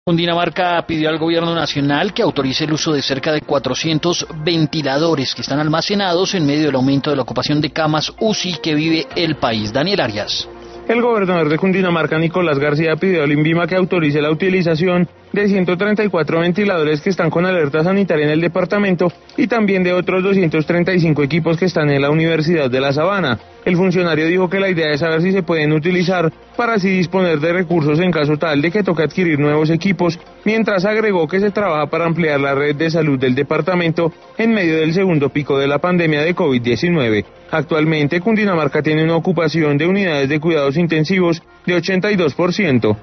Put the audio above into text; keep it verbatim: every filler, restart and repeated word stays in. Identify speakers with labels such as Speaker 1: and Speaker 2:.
Speaker 1: Cundinamarca pidió al gobierno nacional que autorice el uso de cerca de cuatrocientos ventiladores que están almacenados en medio del aumento de la ocupación de camas U C I que vive el país. Daniel Arias.
Speaker 2: El gobernador de Cundinamarca, Nicolás García, pidió al INVIMA que autorice la utilización de ciento treinta y cuatro ventiladores que están con alerta sanitaria en el departamento y también de otros doscientos treinta y cinco equipos que están en la Universidad de La Sabana. El funcionario dijo que la idea es saber si se pueden utilizar para así disponer de recursos en caso tal de que toque adquirir nuevos equipos, mientras agregó que se trabaja para ampliar la red de salud del departamento en medio del segundo pico de la pandemia de COVID diecinueve. Actualmente, Cundinamarca tiene una ocupación de unidades de cuidados intensivos de ochenta y dos por ciento.